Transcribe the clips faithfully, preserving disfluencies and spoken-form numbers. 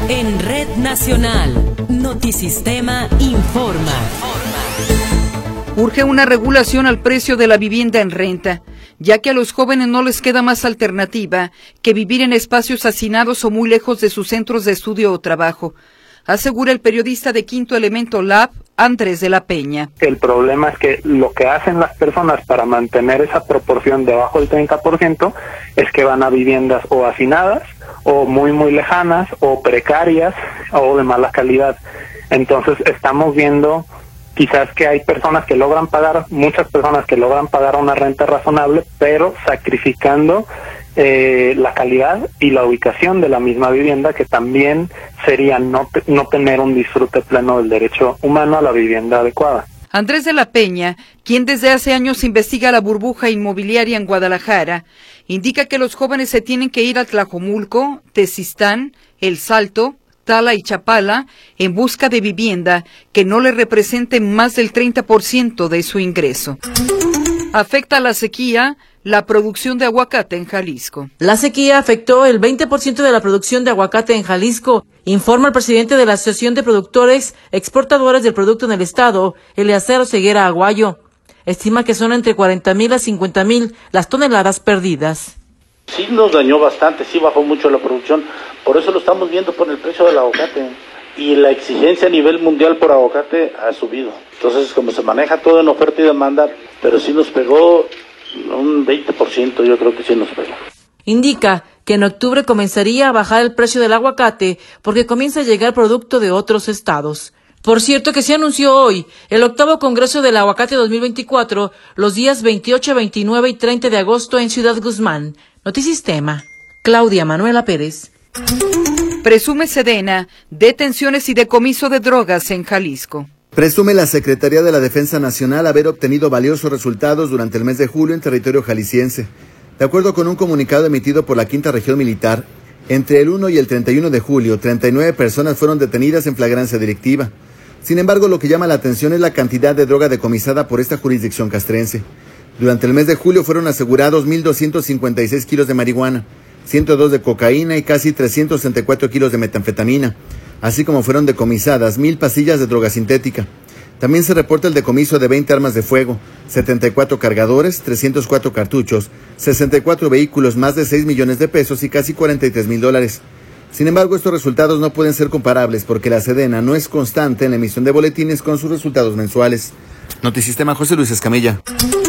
En Red Nacional, Notisistema informa. Urge una regulación al precio de la vivienda en renta, ya que a los jóvenes no les queda más alternativa que vivir en espacios hacinados o muy lejos de sus centros de estudio o trabajo, asegura el periodista de Quinto Elemento Lab, Andrés de la Peña. El problema es que lo que hacen las personas para mantener esa proporción debajo del treinta por ciento es que van a viviendas o hacinadas, o muy muy lejanas, o precarias, o de mala calidad. Entonces estamos viendo quizás que hay personas que logran pagar, muchas personas que logran pagar una renta razonable, pero sacrificando eh, la calidad y la ubicación de la misma vivienda, que también sería no, no tener un disfrute pleno del derecho humano a la vivienda adecuada. Andrés de la Peña, quien desde hace años investiga la burbuja inmobiliaria en Guadalajara, indica que los jóvenes se tienen que ir a Tlajomulco, Tezistán, El Salto, Tala y Chapala en busca de vivienda que no le represente más del treinta por ciento de su ingreso. Afecta la sequía la producción de aguacate en Jalisco. La sequía afectó el veinte por ciento de la producción de aguacate en Jalisco, informa el presidente de la Asociación de Productores Exportadores del Producto en el Estado, Eleazar Oseguera Aguayo. Estima que son entre cuarenta mil a cincuenta mil las toneladas perdidas. Sí nos dañó bastante, sí bajó mucho la producción, por eso lo estamos viendo por el precio del aguacate. Y la exigencia a nivel mundial por aguacate ha subido. Entonces, como se maneja todo en oferta y demanda, pero sí nos pegó un veinte por ciento, yo creo que sí nos pegó. Indica que en octubre comenzaría a bajar el precio del aguacate porque comienza a llegar producto de otros estados. Por cierto que se anunció hoy el octavo Congreso del Aguacate dos mil veinticuatro, los días veintiocho, veintinueve y treinta de agosto en Ciudad Guzmán. Notisistema, Claudia Manuela Pérez. Presume Sedena detenciones y decomiso de drogas en Jalisco. Presume la Secretaría de la Defensa Nacional haber obtenido valiosos resultados durante el mes de julio en territorio jalisciense. De acuerdo con un comunicado emitido por la Quinta Región Militar, entre el uno y el treinta y uno de julio, treinta y nueve personas fueron detenidas en flagrancia delictiva. Sin embargo, lo que llama la atención es la cantidad de droga decomisada por esta jurisdicción castrense. Durante el mes de julio fueron asegurados mil doscientos cincuenta y seis kilos de marihuana, ciento dos de cocaína y casi trescientos sesenta y cuatro kilos de metanfetamina, así como fueron decomisadas mil pastillas de droga sintética. También se reporta el decomiso de veinte armas de fuego, setenta y cuatro cargadores, trescientos cuatro cartuchos, sesenta y cuatro vehículos, más de seis millones de pesos y casi cuarenta y tres mil dólares. Sin embargo, estos resultados no pueden ser comparables porque la Sedena no es constante en la emisión de boletines con sus resultados mensuales. Notisistema, José Luis Escamilla.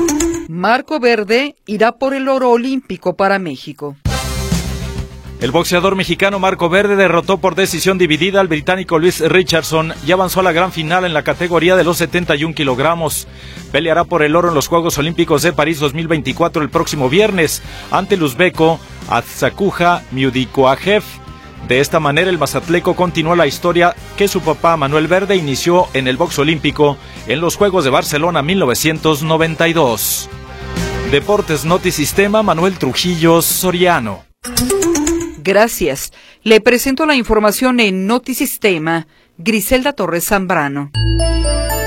Marco Verde irá por el oro olímpico para México. El boxeador mexicano Marco Verde derrotó por decisión dividida al británico Luis Richardson y avanzó a la gran final en la categoría de los setenta y un kilogramos. Peleará por el oro en los Juegos Olímpicos de París dos mil veinticuatro el próximo viernes ante el uzbeco Atsakuja Miudikoajev. De esta manera el mazatleco continuó la historia que su papá Manuel Verde inició en el box olímpico en los Juegos de Barcelona mil novecientos noventa y dos. Deportes Notisistema, Manuel Trujillo Soriano. Gracias. Le presento la información en Notisistema, Griselda Torres Zambrano.